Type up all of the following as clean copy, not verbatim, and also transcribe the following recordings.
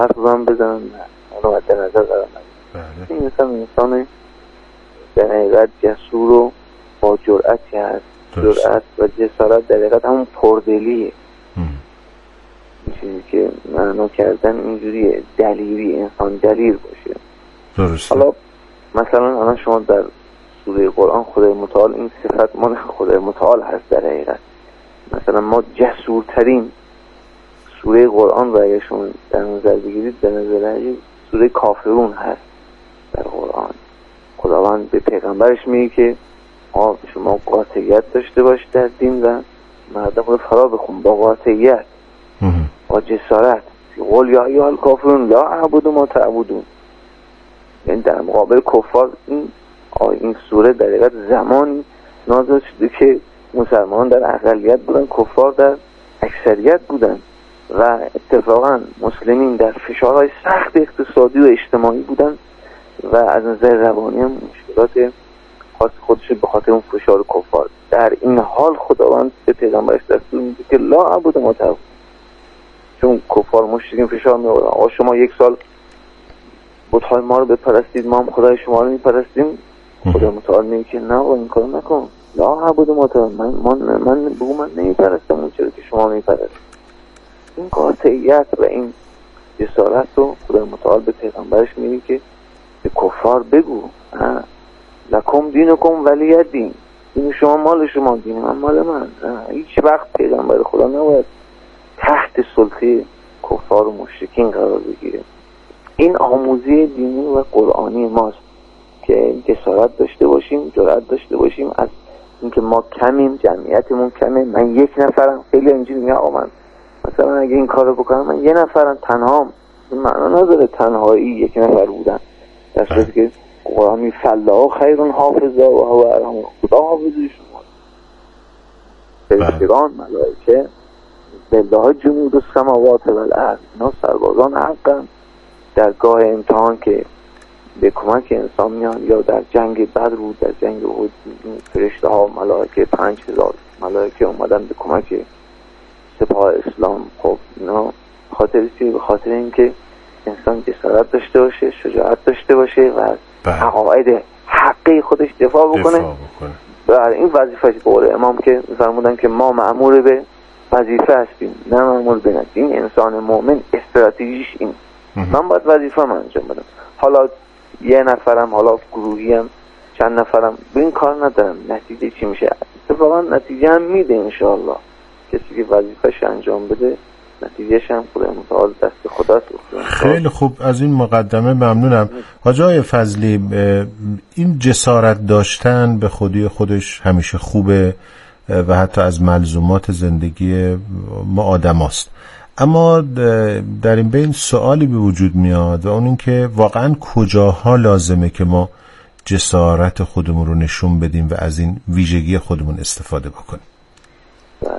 حرف هم بزنن اونو مد نظر قرار ندید. این انسان در حقیقت جسور و با جرأتی هست. جرأت و جسارت در حقیقت همون پردلیه. چیزی که معنا کردن اینجوریه، دلیری، انسان دلیر باشه. درسته. حالا مثلا الان شما در سوره قرآن خدای متعال این صفت مال خدای متعال هست در حقیقت. مثلا ما جسورترین سوره قرآن رو اگر شما در نظر بگیرید به نظر سوره کافرون هست در قرآن. خداوند به پیغمبرش میگه که شما قاطعیت داشته باش در دین و مردم رو فرا بخون با قاطعیت با جسارت. قول یا ایها الکافرون لا اعبد ما تعبدون. یعنی در مقابل کفار این سوره در حقیقت زمانی نازل شده که مسلمان در اقلیت بودن، کفار در اکثریت بودن و اتفاقا مسلمین در فشارهای سخت اقتصادی و اجتماعی بودن و از نظر روانی هم مشکلات خاص خودش به خاطر اون فشار کفار. در این حال خداوند به پیغمبرش دستور میده که لا اعبد ما تعبدون، چون کفار مشرکین فشار میآوردن آقا شما یک سال بت‌های ما رو بپرستید ما هم خدای شما رو میپرستیم. خدا متعال میگه که نه این کارو نکن، لا اعبد ما تعبدون، من نمیپرستم اون چیزی که شما میپرستید. این قاطعیت و این جسارت رو خدا متعال به پیغمبرش میگه که به کفار بگو لکم دینکم ولی دین، دین شما مال شما، دین من مال من. هیچ وقت پیغمبر خدا نباید تحت سلطه کفار و مشرکین قرار بگیره. این آموزه دینی و قرآنی ماست که جسارت داشته باشیم، جرأت داشته باشیم از اینکه ما کمیم، جمعیتمون کمه. من یک نفرم، خیلی اینجوری میگن من مثلا اگه این کارو بکنم من یه نفرم تنهام، این معنا نداره تنهایی یک نفر بودن، در صورتی که قرآن می فالله خیر حافظا و هو ارحم، خدا حافظ شما. فرشتگان ملائکه بالله جنود السماوات و الارض، اینا سربازان حقن. در گاه امتحان که به کمک انسان میان یا در جنگ بدر بود، در جنگ احد، فرشته ها ملائکه 5000 ملائکه اومدن به کمک سپاه اسلام. خب اینا خاطر چیه؟ به خاطر اینکه انسان جسارت داشته باشه، شجاعت داشته باشه و از عقاید حقی خودش دفاع بکنه. برای این وظیفه‌اش. به امام که فرمودن که ما مأمور به وظیفه هستیم نه مأمور به نتیجه. این انسان مؤمن استراتژیش این، من باید وظیفه‌م انجام بدم. حالا یه نفرم، حالا گروهی هم، چند نفرم، به این کار ندارم نتیجه چی میشه. اتفاقا نتیجه هم میده انشاءالله. کسی که وظیفه‌ش انجام بده نتیجهش هم خدا متعال دست خداست. خیلی خوب، از این مقدمه ممنونم. حاج آقای فضلی، این جسارت داشتن به خودی خودش همیشه خوبه و حتی از ملزومات زندگی ما آدم است. اما در این بین سوالی به وجود میاد و اون این که واقعا کجاها لازمه که ما جسارت خودمون رو نشون بدیم و از این ویژگی خودمون استفاده بکنیم. بله،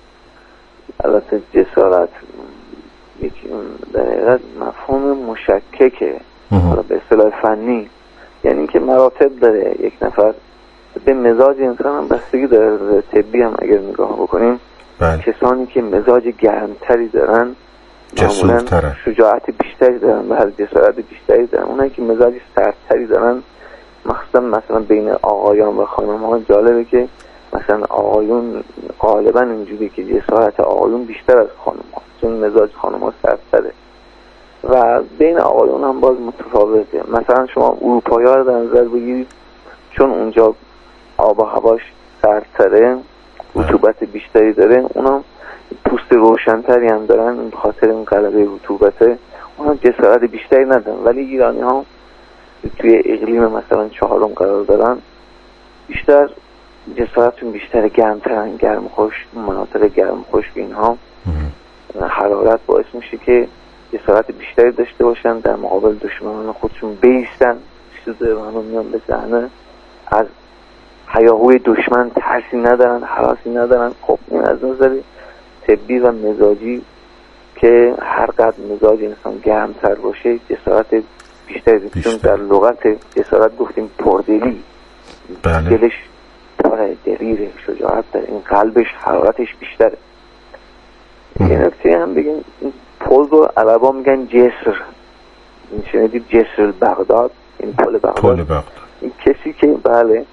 البته جسارت یکی در حقیقت مفهوم مشککه به اصطلاح فنی، یعنی که مراتب داره. یک نفر به مزاج انسان هم بستگی داره. طبی هم اگر نگاه بکنیم کسانی که مزاج گرمتری دارن معمولا شجاعت بیشتری دارن و جسارت بیشتری دارن. اونایی که مزاج سردتری دارن، مثلا بین آقایان و خانم‌ها جالبه که مثلا آقایون غالبا اینجوری که جسارت آقایون بیشتر از خانم‌ها، چون مزاج خانم‌ها سردتره و بین آقایون هم باز متفاوته. مثلا شما اروپایی‌ها رو در نظر بگیرید، چون اونجا آب و هواش سردتره، رطوبت بیشتری داره، اونا پوست روشن‌تری هم دارن به خاطر این غلبه رطوبته، اونا جسارت بیشتری ندارن. ولی ایرانی‌ها توی اقلیم مثلا 4 قرار دارن، بیشتر جسارتشون بیشتر، گرمترن، گرم خشک، مناطق گرم خشک اینها حرارت باعث میشه که جسارت بیشتری داشته باشن در مقابل دشمنان خودشون بیستن، چیزی رو همون میان به صحنه، از هیاهوی دشمن ترسی ندارن، هراسی ندارن. خب این از نظر طبی و مزاجی که هر قدر مزاج انسان گرمتر باشه جسارت بیشتری. چون در لغت جسارت گفتیم پردلی، دلش پر دلیره، شجاعت داره، این قلبش حرارتش بیشتره. یه نکته هم بگیم، پل رو عربا میگن جسر. شنیدید جسر بغداد؟ این پل بغداد. این کسی که بله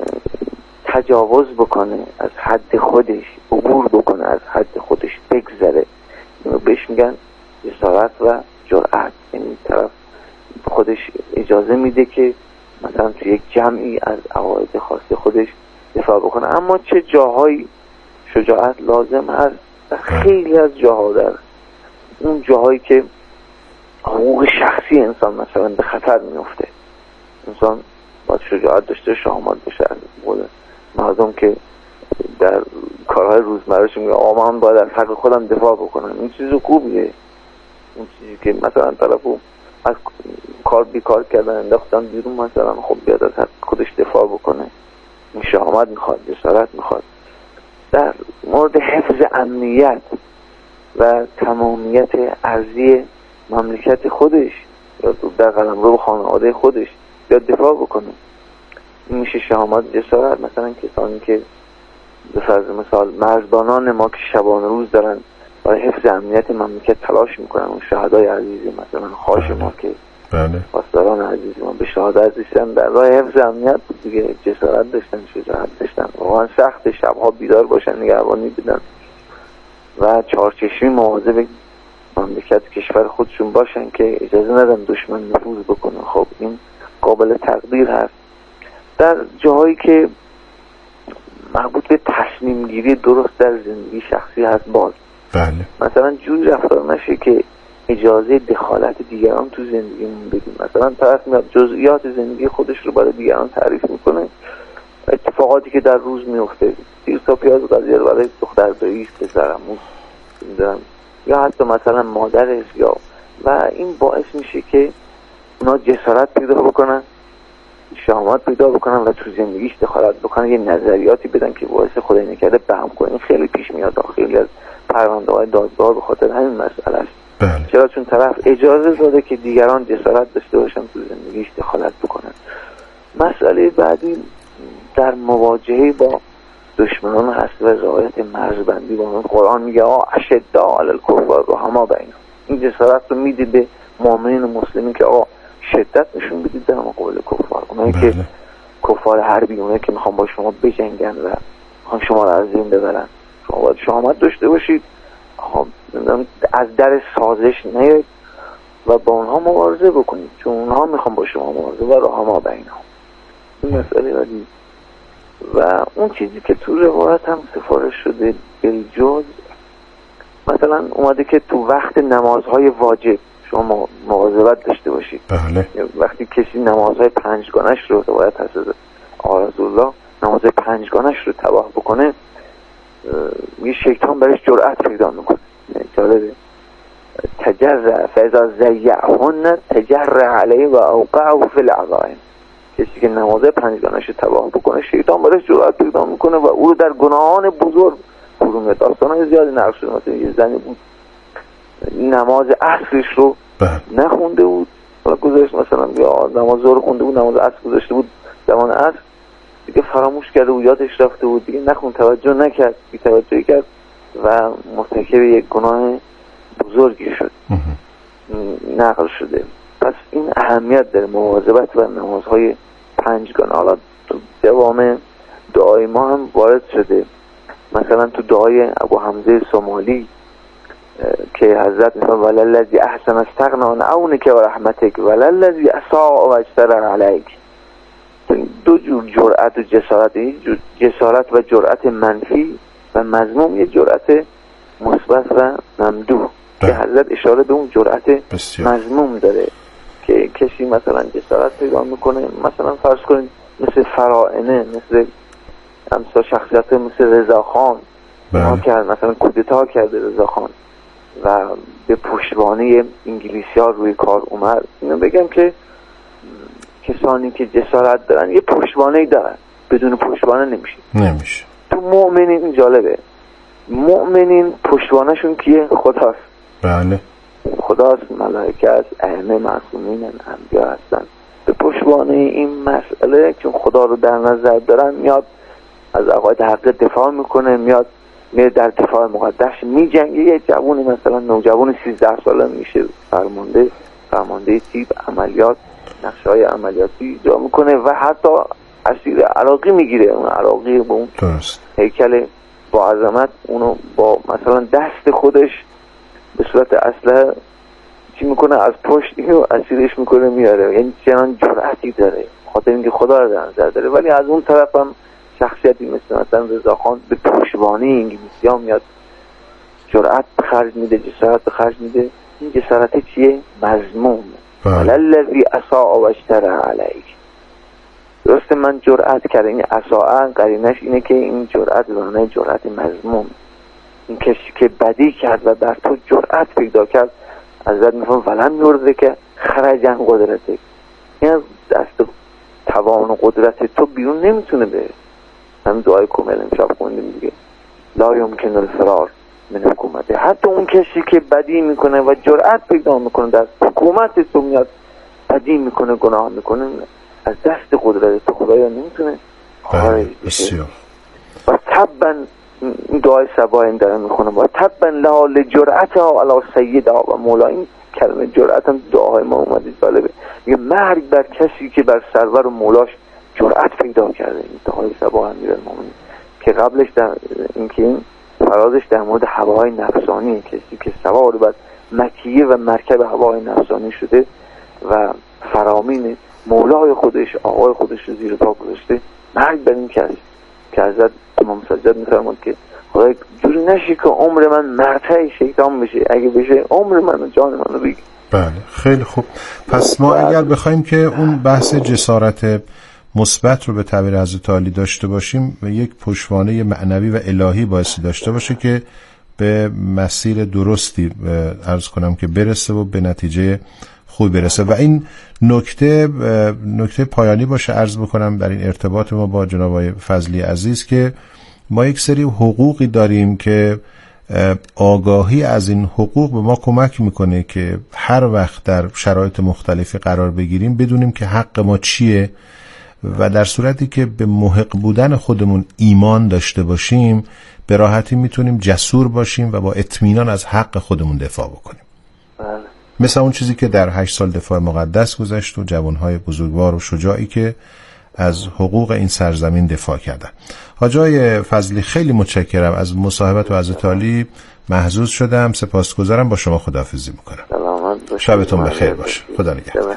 تجاوز بکنه از حد خودش، عبور بکنه از حد خودش، بگذره، بهش میگن جسارت و جرأت. یعنی طرف خودش اجازه میده که مثلا توی یک جمعی از عقاید خاص خودش دفاع بکنه. اما چه جاهایی شجاعت لازم هست؟ خیلی از جاها، در اون جاهایی که حقوق شخصی انسان مثلا به خطر میفته، انسان باید شجاعت داشته، شهامت باشه. مردم که در کارهای روزمرهش میگه آقا من باید از حق خودم دفاع بکنم، این چیز خوبیه. اون چیزی که مثلا طرفو از کار بیکار کردن انداختن بیرون، مثلا خب بیاد از حق خودش دفاع بکنه، این شهامت میخواد، جسارت میخواد. در مورد حفظ امنیت و تمامیت ارضی مملکت خودش یا در قلمرو خانواده خودش بیاد دفاع بکنه، این میشه شهامت، جسارت. مثلا کسانی که به فرض مثال مرزبانان ما که شبانه روز دارن برای حفظ امنیت مملکت تلاش میکنن، اون شهدای عزیزی مثلا خواش ما که پاسداران عزیزی ما به شهادت رسیدن در راه حفظ امنیت دیگه، جسارت داشتن، شجاعت داشتن. واقعا سخت شبها بیدار باشن، نگهبانی بدن و چارچشمی مواظب مملکت کشور خودشون باشن که اجازه ندن دشمن نفوذ بکنه. خب این قابل تقدیر هست. در جاهایی که مربوط به تصمیم گیری درست در زندگی شخصی هست، باز مثلا جوری رفتار نشه که اجازه دخالت دیگران تو زندگیمون بدیم. مثلا طرف میاد جزئیات زندگی خودش رو برای دیگران تعریف میکنه، اتفاقاتی که در روز میفته، تیر تا پیاز قضیه رو برای دختر داییش، پسرعموش یا حتی مثلا مادرش، یا و این باعث میشه که اونا جسارت پیدا بکنن، شهامت پیدا بکنن و تو زندگیش دخالت بکنن، یه نظریاتی بدن که باعث خدای نکرده بهم کنه. این خیلی پیش میاد، خیلی از پرونده‌های دادگاه به خاطر همین مسئله است. چرا؟ چون طرف اجازه داده که دیگران جسارت داشته باشن تو زندگیش دخالت بکنن. مسئله بعدی در مواجهه با دشمنان هست و رعایت مرزبندی با اون. قرآن میگه اشداء علی الکفار رحماء بینهم. این جسارت رو میده به مؤمنین و مسلمین که شدت نشون بدید در مقابل کفار، اونایی که کفار حربی، اونایی که میخوان با شما بجنگن و میخوان شما رو از این ببرن. شما باید شهامت داشته باشید، از در سازش نیاید و با اونها مبارزه بکنید، چون اونها میخوان با شما مبارزه و رحماء بینهم. این مسئله بعدی. و اون چیزی که تو روایت هم سفارش شده بالجز، مثلا اومده که تو وقت نمازهای واجب شما مواظبت داشته باشید. بله. وقتی کسی نمازهای پنجگانش رو، روایت هست از رسول الله، نمازهای پنجگانش رو تباه بکنه، یه شیطان برش جرأت پیدا میکنه. جالبه. تجرع فاذا ضیعهن تجرع علیه و اوقعه فی العظائم. کسی که نمازهای پنجگانش رو تباه بکنه، شیطان برش جرأت پیدا میکنه و او رو در گناهان بزرگ فرو میبره. داستانای زیادی نقل شده. مثلا یه زنی بود نماز عصرش رو نخونده بود و گذاشت، مثلا یا نماز ظهر خونده بود، نماز عصر گذاشته بود زمان عصر، دیگه فراموش کرده بود، یادش رفته بود، دیگه نخون، توجه نکرد، بی توجهی کرد و مرتکب یک گناه بزرگی شد. نقل شده. پس این اهمیت داره مواظبت بر نمازهای پنجگانه. حالا تو دوام دعای ما هم وارد شده، مثلا تو دعای ابو حمزه سومالی که حضرت میفرمایند وللذی احسن استغنا عن عونک و رحمتک وللذی اساء و اجترأ علیک. دو جور جرأت و جسارت، جسارت و جرأت منفی و مذموم، یه جرأت مثبت و ممدوح که حضرت اشاره به اون جرأت مذموم داره که کسی مثلا جسارت پیدا میکنه، مثلا فرض کنید مثل فراعنه، مثل امثال شخصیت مثل رضاخان کرد، مثلا کودتا کرده رضاخان و به پشتوانه انگلیسی ها روی کار اومد. اینو بگم که کسانی که جسارت دارن یه پشتوانه دارن، بدون پشتوانه نمیشه. تو مؤمنین این جالبه، مؤمنین پشتوانهشون کیه؟ خداست. بله. خداست، ملائکه است، ائمه معصومین، انبیا هستن. به پشتوانه این مسئله چون خدا رو در نظر دارن، میاد از عقاید حق دفاع میکنه، میاد میره در دفاع مقدس میجنگه. یه جوون مثلا نوجوان 13 ساله میشه فرمانده تیپ عملیات، نقشه‌های عملیاتی اجرا میکنه و حتی اسیر عراقی میگیره. اون عراقی با اون هیکل با عظمت اونو با مثلا دست خودش به صورت اسلحه چی میکنه، از پشت اینو اسیرش میکنه میاره. یعنی چنان جرأتی داره، خاطر اینکه خدا رو در نظر داره. ولی از اون طرف هم شخصیتی مثلا رضاخان به پشتوانه انگلیسی‌ها میاد، جرأت خرج میده، جسارت خرج میده. این جسارت چیه؟ مذموم. الذی اساء و اشترى علیک. درسته من جرأت کردم، این اساء قرینش اینه که این جرأت معنی جرأت مذموم. این کسی که بدی کرد و در تو جرأت پیدا کرد، حضرت میفرماید ولم یرزه که خرجن قدرته، این از دست توان و قدرت تو بیرون نمیتونه بره. همین دعای کامل امشب خوندیم دیگه، لا یمکن الفرار من حکومته. حتی اون کسی که بدی میکنه و جرأت پیدا میکنه در حکومت تو میاد بدی میکنه، گناه میکنه، از دست قدرت تو خدایا نمیتونه خارج بشه. و تبا این دعای سبا این داره میخونه، و تبا لها لجرأتها علی سیدها و مولا. این کلمه جرأت هم دعاهای ما اومده جالبه، میگه مرگ بر کسی که بر سرور و مولاش جرأت پیدا کرده. این دعای سبا امیرالمومنین که قبلش در این فرازش در مورد هوای نفسانی، کسی که سوار بر مکیه و مرکب هوای نفسانی شده و فرامین مولای خودش، آقای خودش رو زیر پا گذاشته، مرگ بر این کسی که حضرت امام سجاد میفرماد که خدای جوری نشی که عمر من مرتع شیطان بشه، اگه بشه عمر من و جان من رو بگی. بله خیلی خوب. پس ما اگر بخوایم که اون بحث جسارت مثبت رو به تعبیر حضرت علی داشته باشیم و یک پشتوانه معنوی و الهی بایستی داشته باشه که به مسیر درستی عرض کنم که برسه و به نتیجه خوبی برسه. و این نکته پایانی باشه عرض بکنم در این ارتباط ما با جناب آقای فضلی عزیز که ما یک سری حقوقی داریم که آگاهی از این حقوق به ما کمک میکنه که هر وقت در شرایط مختلفی قرار بگیریم بدونیم که حق ما چیه و در صورتی که به محق بودن خودمون ایمان داشته باشیم به راحتی میتونیم جسور باشیم و با اطمینان از حق خودمون دفاع بکنیم. مثل اون چیزی که در 8 سال دفاع مقدس گذشت و جوانهای بزرگوار و شجاعی که از حقوق این سرزمین دفاع کردن. حاجای فضلی خیلی متشکرم از مصاحبت و حضرت علی، محظوظ شدم، سپاسگزارم. با شما خداحافظی میکنم. شبتون بخیر باشه. خدا نگهدار.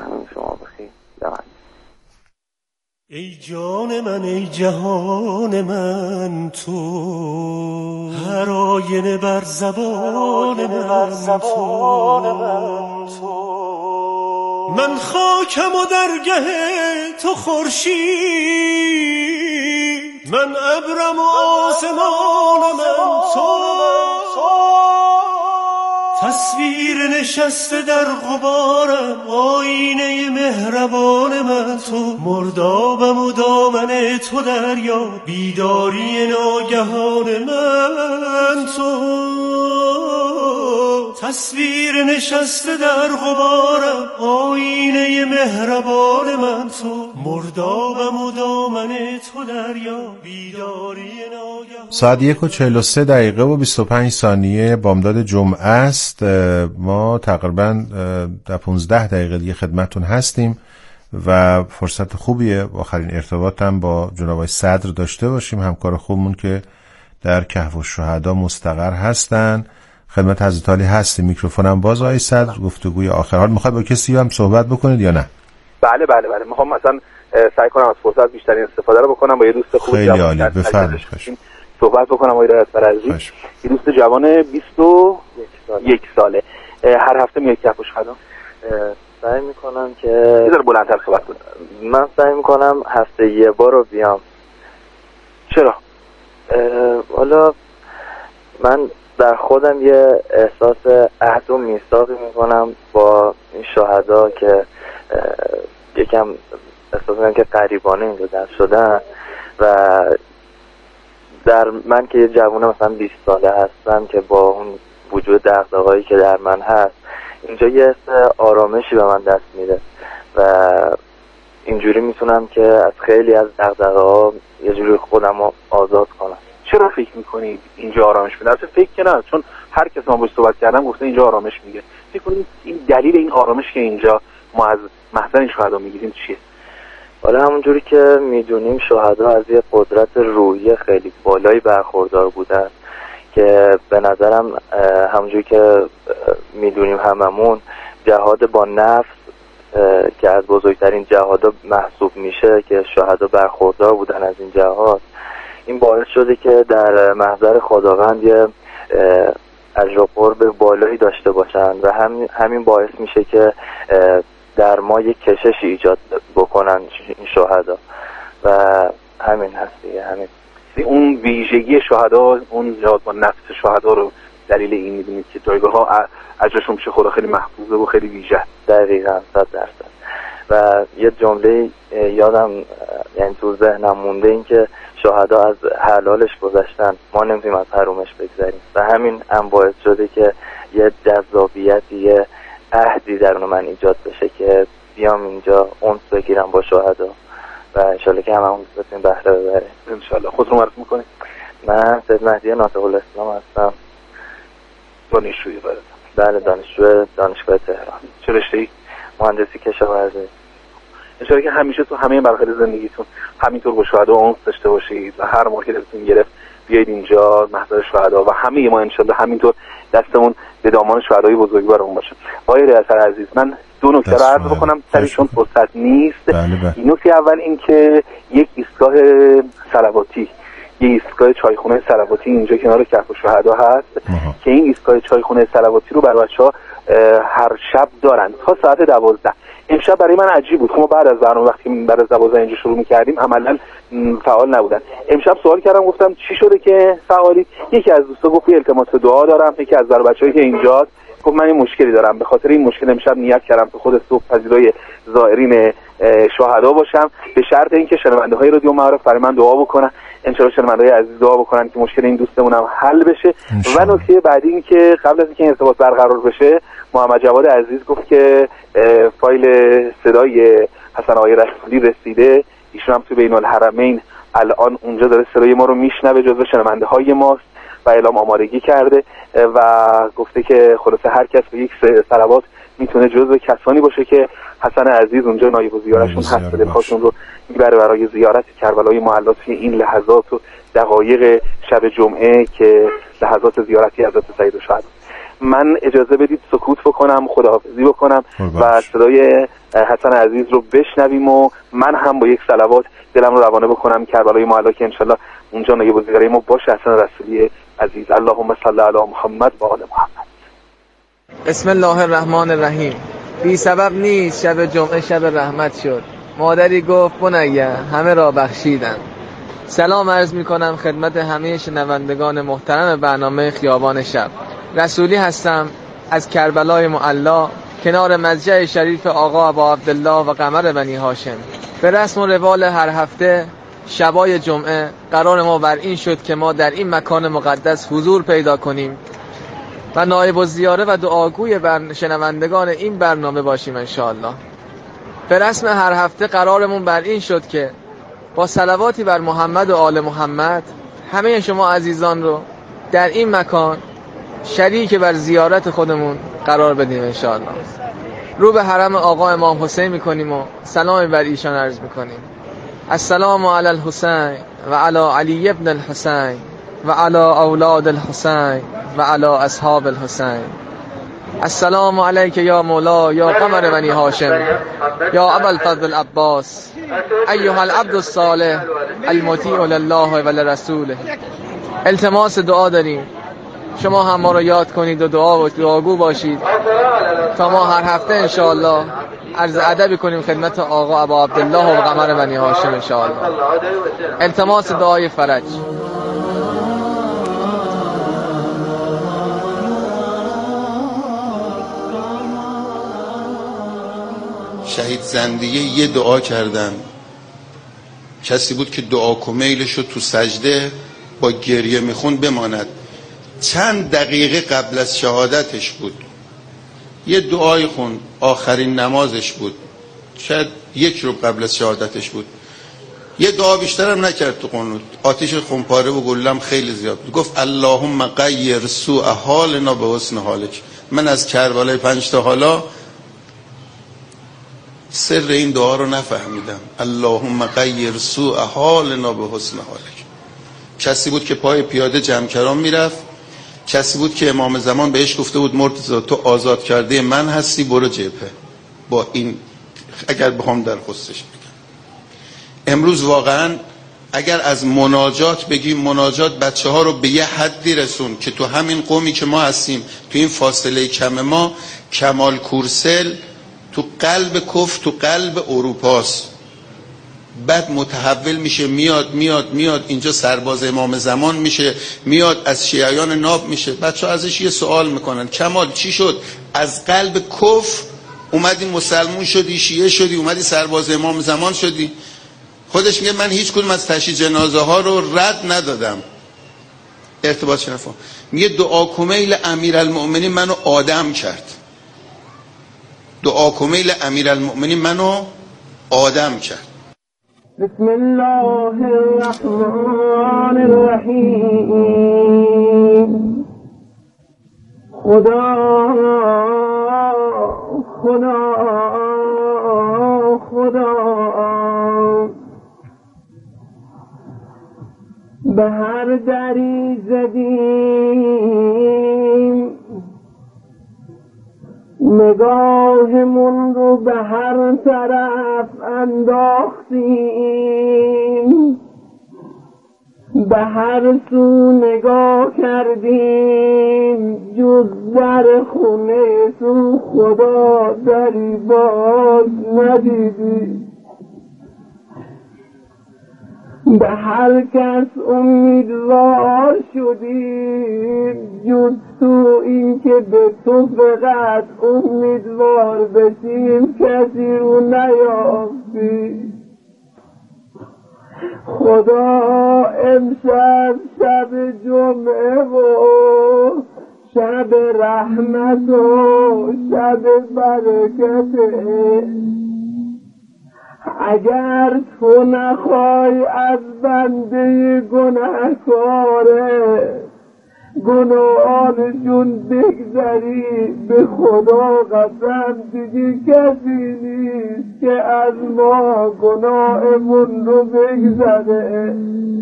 ای جان من ای جهان من تو، هر آینه بر زبان من تو، من خاکم و درگه تو خورشید، من ابرم و آسمان من تو، تصویر نشسته در غبارم آینه مهربان من تو، مردابم و دامن تو دریا بیداری ناگهان من تو، تصویر نشسته در غبارم آینه مهربان من تو، مردابم و دامن تو دریا بیداری ناگهان. ساعت 1:43 و 25 ثانیه بامداد جمعه است. ما تقریبا در 15 دقیقه دیگه خدمتون هستیم و فرصت خوبیه آخرین ارتباطم با جناب صدر داشته باشیم، همکار خوبمون که در کهف الشهدا مستقر هستن. خدمت حضرت علی هستیم. میکروفونم باز. آقای صدر گفتگوی آخر. حال میخواید با کسی هم صحبت بکنید یا نه؟ بله میخوام مثلا سعی کنم از فرصت بیشترین استفاده رو بکنم. با یه دوست خوب خیلی عالی، بفرمایید صحبت بکنم. آقای رئیس یه دوست جوان 21 ساله، هر هفته میاد کهف الشهدا. سعی میکنم که یه ذره بلندتر صحبت کنم. من سعی میکنم هفته یه بار رو بیام. چرا؟ حالا من در خودم یه احساس عهد و میثاقی میکنم با این شهدا که یکم احساس میکنم که قریبانه اینجا در شدن و در من که یه جوونه مثلا 20 ساله هستم که با اون وجود دغدغه‌ای که در من هست اینجا یه حس آرامشی به من دست میده و اینجوری میتونم که از خیلی از دغدغه‌ها یه جوری خودم رو آزاد کنم. چرا فکر میکنید اینجا آرامش میده؟ البته فکر که نه، چون هر کس ما باهاش صحبت کردم گفته اینجا آرامش میگه. فکر کنید این دلیل این آرامش که اینجا ما از محضر این شهدا میگیریم چیه؟ حالا همونجوری که میدونیم شهدا از یه قدرت روحی خیلی بالایی برخوردار بودن که به نظرم همونجوری که میدونیم هممون جهاد با نفس که از بزرگترین جهادا محسوب میشه که شهدا برخوردار بودن از این جهاد، این باعث شده که در محضر خداوند یه اجر و قرب بالایی داشته باشن و همین باعث میشه که در ما یک کشش ایجاد بکنن این شهدا و همین هست دیگه. همین اون ویژگی شهدا، اون جهاد با نفس شهدا رو دلیل این میدونید که جایگاه ها اجرشون میشه خدا خیلی محفوظه و خیلی ویژه. دقیقاً 100%. و یه جمله یادم یعنی تو ذهنم مونده، این که شهدا از حلالش گذشتن، ما نمیتونیم از حرومش بگذریم و همین باعث شده که یه جذابیتی، یه عهدی درون من ایجاد بشه که بیام اینجا اونس بگیرم با شهدا و انشالله که همون بتونیم بهره ببریم انشالله. خود رو معرفی میکنید؟ من سید مهدی ناطق الاسلام هستم. دانشجویی؟ بله دانشجو دانشگاه تهران. چه رشته‌ای؟ مهندسی کشاورزی. انشالله که همیشه تو همه مراحل زندگیتون همینطور با شهدا اونس داشته باشید و هر موقع دلتون گرفت بیایید اینجا محضر شهدا و همه ما انشالله همینطور دستمون به دامان شهدای بزرگوارمون باشه. آقای ریاست عزیز، من دو نکته رو عرض بکنم سریعشون فرصت نیست. نکته اول این که یک ایستگاه صلواتی، یه ایستگاه چایخونه صلواتی اینجا کنار کهف الشهدا هست که این ایستگاه چایخونه صلواتی رو برای بچه‌ها هر شب دارن تا ساعت 12. امشب برای من عجیب بود، ما بعد از برنامه وقتی بعد از 12 اینجا شروع می‌کردیم عملاً فعال نبودن. امشب سوال کردم گفتم چی شده که فعالی؟ یکی از دوستا گفت التماس دعا دارم، یکی از بچه‌هایی که اینجاست گفت من این مشکلی دارم، به خاطر این مشکل امشب نیت کردم که خود صبح پذیرای زائرین شهدا باشم، به شرط اینکه شنونده‌های رادیو معارف برای من دعا بکنن. انشالله شنونده‌های عزیز دعا بکنن که مشکل این دوستمون هم حل بشه. و نکته بعدی این که قبل از اینکه این ارتباط برقرار بشه محمد جواد عزیز گفت که فایل صدای حسن آقای رسولی رسیده، ایشون هم تو بین الحرمین الان اونجا داره صدای ما رو میشنوه، جزو شنونده‌های ماست و اعلام آمادگی کرده و گفته که خلاصه هر کس به یک صلوات میتونه جزو کسانی باشه که حسن عزیز اونجا نایب الزیارشون هست، دلخواهشون رو میبره برای زیارت کربلای معلی توی این لحظات و دقایق شب جمعه که لحظات زیارتی حضرت سید الشهدا. من اجازه بدید سکوت بکنم، خداحافظی بکنم و صدای حسن عزیز رو بشنویم و من هم با یک صلوات دلم رو روانه بکنم کربلای معلی که انشالله اونجا نایب الزیاره ما باشه حسن رسولی عزیز. اللهم صل علی محمد و آل محمد. بسم الله الرحمن الرحیم. بی سبب نیست شب جمعه شب رحمت شد، مادری گفت بنیه همه را بخشیدم. سلام عرض می کنم خدمت همه شنوندگان محترم برنامه خیابان شب. رسولی هستم از کربلای معلی کنار مضجع شریف آقا ابا عبدالله و قمر بنی هاشم. به رسم و روال هر هفته شبای جمعه قرار ما بر این شد که ما در این مکان مقدس حضور پیدا کنیم و نایب الزیاره و دعاگوی شنوندگان این برنامه باشیم انشاءالله. به رسم هر هفته قرارمون بر این شد که با صلواتی بر محمد و آل محمد همه شما عزیزان رو در این مکان شریک بر زیارت خودمون قرار بدیم انشاءالله. رو به حرم آقا امام حسین میکنیم و سلام بر ایشان عرض میکنیم. السلام علی الحسین و علی علی ابن الحسین و علی اولاد الحسین و علی اصحاب الحسین. السلام علیک یا مولا یا قمر بنی هاشم یا ابا الفضل عباس ایها العبد الصالح المطیع لله و لرسوله. التماس دعا داریم، شما هم ما رو یاد کنید و دعا و دعاگو باشید تا ما هر هفته انشاءالله عرض ادبی کنیم خدمت آقا ابا عبدالله و قمر بنی هاشم انشاءالله. التماس دعای فرج. شهید زندیه یه دعا کردن، کسی بود که دعا کمیلشو تو سجده با گریه میخون بماند. چند دقیقه قبل از شهادتش بود یه دعای خون، آخرین نمازش بود، شاید 1 رو قبل از شهادتش بود. یه دعا بیشترم نکرد تو قنوت. آتش خمپاره و گلم خیلی زیاد بود. گفت اللهم غیر سوء حالنا به حسن حالک. من از کربلای 5 تا حالا سر این دعا رو نفهمیدم. اللهم غیر سوء حالنا به حسن حالک. کسی بود که پای پیاده جمکران میرفت، کسی بود که امام زمان بهش گفته بود مرتضی تو آزاد کرده من هستی، برو جبهه. با این اگر بخوام در خصوصش بگم، امروز واقعا اگر از مناجات بگیم، مناجات بچه ها رو به یه حدی رسون که تو همین قومی که ما هستیم، تو این فاصله کم ما، کمال کورسل تو قلب کفر، تو قلب اروپاست. بعد متحول میشه، میاد اینجا سرباز امام زمان میشه، میاد از شیعیان ناب میشه. بچه ها ازش یه سوال میکنن کمال چی شد؟ از قلب کفر اومدی مسلمون شدی، شیعه شدی، اومدی سرباز امام زمان شدی. خودش میگه من هیچ کدوم از تشییع جنازه ها رو رد ندادم. ارتباط شنفا میگه دعا کمیل امیرالمؤمنین منو آدم کرد. دعا کمیل امیرالمؤمنین منو آدم کرد. بسم الله الرحمن الرحیم. خدا به هر دری زدیم، نگاهمون رو به هر طرف انداختیم، به هر سو نگاه کردیم جز در خونه تو خدا دری باز ندیدیم. به هر کس امیدوار شدیم جز تو این که به تو فقط امیدوار بشیم کسی رو نیافتیم. خدا امشب شب جمعه و شب رحمت و شب برکته، اگر تو نخوای از بنده گناهکاره گناهانشون بگذری، به خدا قسم دیگه کسی نیست که از ما گناهمون رو بگذره،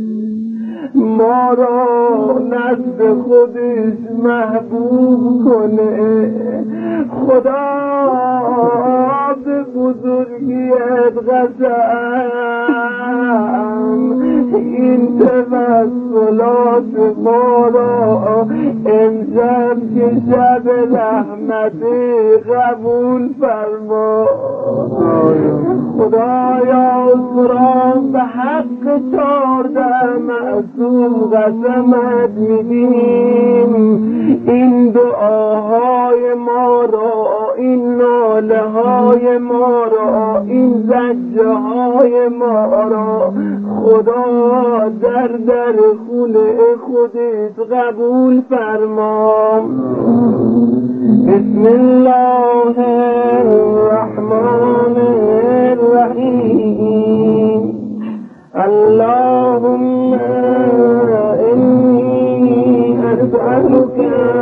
ما را نزد خودش محبوب کنه. خدا به بزرگیت قسم این توسلات ما را امشب که شب رحمتی قبول فرما. خدایا قرآن به حق 14 معصوم قسمت میدیم، این دعاهای ما را، این ناله های ما را، این زجه های ما را خدا در خونه خودت قبول فرما. بسم الله الرحمن الرحیم. اللهم إني أسألك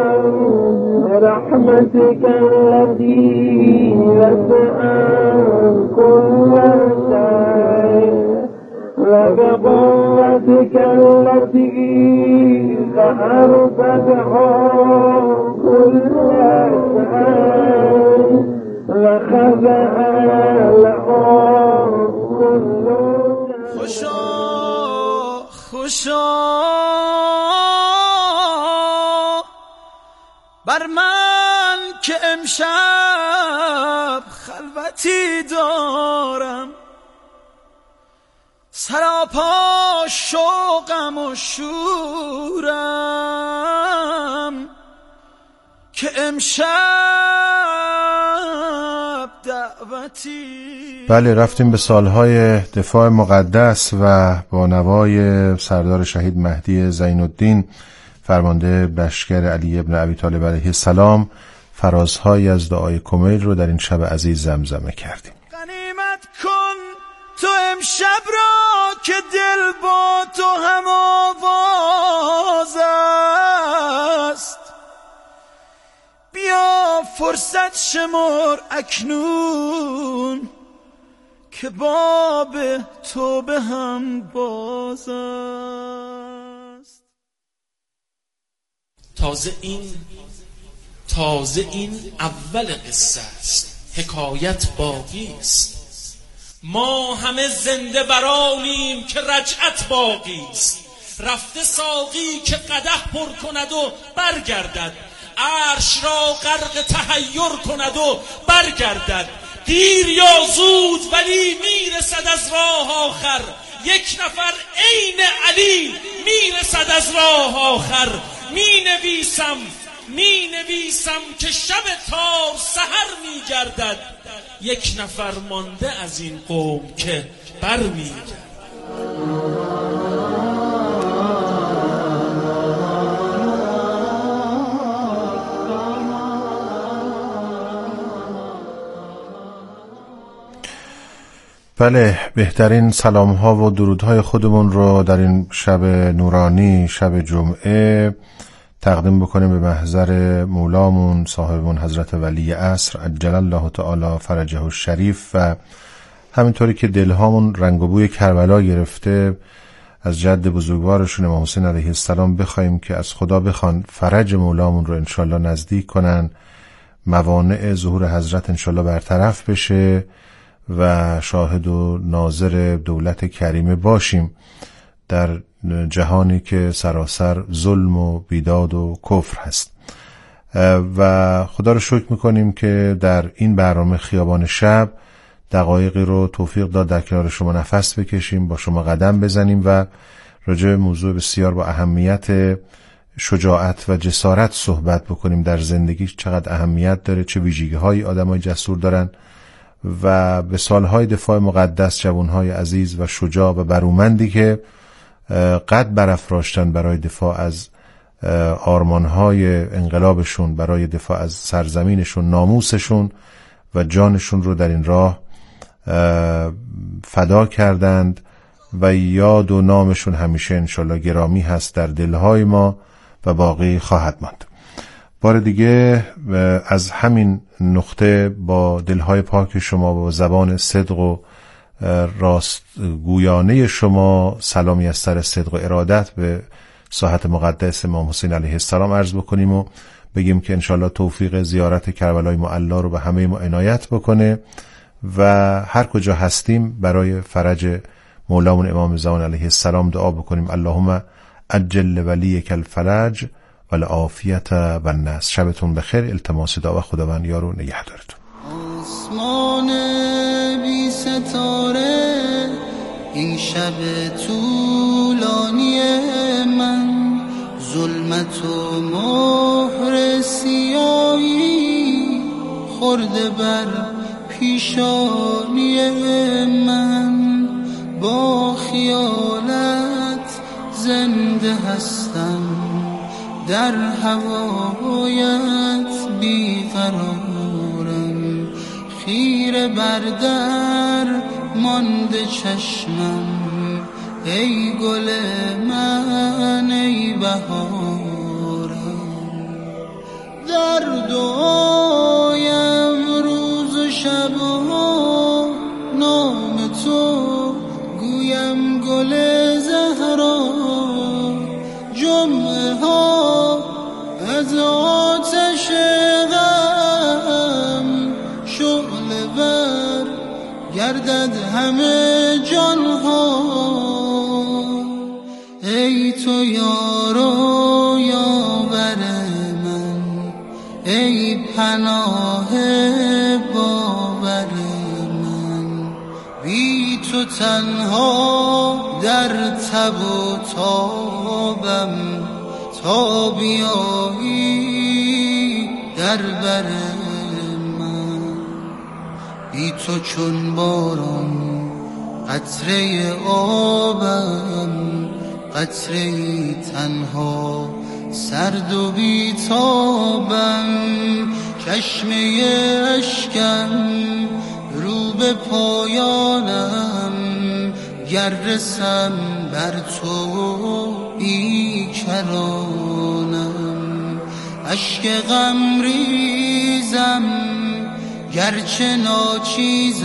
برحمتك التي وسعت كل شيء وبقوتك التي ظهرت بها كل شيء وخزع لها كل خوشا بر من که امشب خلوتی دارم، سراپا شوقم و شورم که امشب دعوتی. بله، رفتیم به سالهای دفاع مقدس و با نوای سردار شهید مهدی زین الدین فرمانده لشکر علی ابن ابی طالب علیه السلام فرازهایی از دعای کمیل رو در این شب عزیز زمزمه کردیم. غنیمت کن تو امشب را که دل با تو هم آواز است، بیا فرصت شمر اکنون که باب توبه هم باز است. تازه این اول قصه است، حکایت باقی است. ما همه زنده برانیم که رجعت باقی است. رفته ساقی که قدح پر کند و برگردد، عرش را غرق تحیر کند و برگردد. دیر یا زود ولی میرسد از راه آخر، یک نفر عین علی میرسد از راه آخر. می نویسم که شب تار سحر میگردد، یک نفر مانده از این قوم که بر میگردد. بله، بهترین سلام ها و درود های خودمون رو در این شب نورانی، شب جمعه تقدیم بکنیم به محضر مولامون صاحبمون حضرت ولی عصر عجل الله تعالی فرجه الشریف، و همینطوری که دلهامون رنگ و بوی کربلا گرفته از جد بزرگوارشون امام حسین علیه السلام بخوایم که از خدا بخوان فرج مولامون رو انشالله نزدیک کنن، موانع ظهور حضرت انشالله برطرف بشه و شاهد و ناظر دولت کریمه باشیم در جهانی که سراسر ظلم و بیداد و کفر هست. و خدا رو شکر میکنیم که در این برنامه خیابان شب دقایقی رو توفیق داد در کنار شما نفس بکشیم، با شما قدم بزنیم و راجع به موضوع بسیار با اهمیت شجاعت و جسارت صحبت بکنیم. در زندگی چقدر اهمیت داره، چه ویژگی های آدمای جسور دارن و به سالهای دفاع مقدس جوانهای عزیز و شجاع و برومندی که قد برافراشتن برای دفاع از آرمانهای انقلابشون، برای دفاع از سرزمینشون، ناموسشون و جانشون رو در این راه فدا کردند و یاد و نامشون همیشه انشالله گرامی هست در دلهای ما و باقی خواهد ماند. بار دیگه از همین نقطه با دلهای پاک شما و زبان صدق و راستگویانه شما سلامی از سر صدق و ارادت به ساحت مقدس امام حسین علیه السلام عرض بکنیم و بگیم که انشالله توفیق زیارت کربلای معلا رو به همه ما عنایت بکنه و هر کجا هستیم برای فرج مولامون امام زمان علیه السلام دعا بکنیم. اللهم عجل ولیک الفرج و العافیت و النصر. شبتون بخیر. التماس دعا خداوند یار و نگهدارتون. آسمان بی ستاره این شب طولانی من، ظلمت و مهر سیاهی خورده بر پیشانی من. با خیالت زنده هستم، در هوایت بیقرارم، خیره بر در مانده چشمم، ای گل من ای بهارم. در دعایم روز و شبها نام تو گویم گل زهرا. جمعه ها از آتش غم شعله ور گردد همه جانها. ای تو یار و یاور من، ای پناه باور من. بی تو تنها در تب و تابم، تا بیایی در بر من. بی تو چون باران قطره آبم، قطره تنها سرد و بیتابم. چشمه اشکم رو به پایانم گر رسم بر تو بیکرانم، اشک غم ریزم گرچه ناچیزم.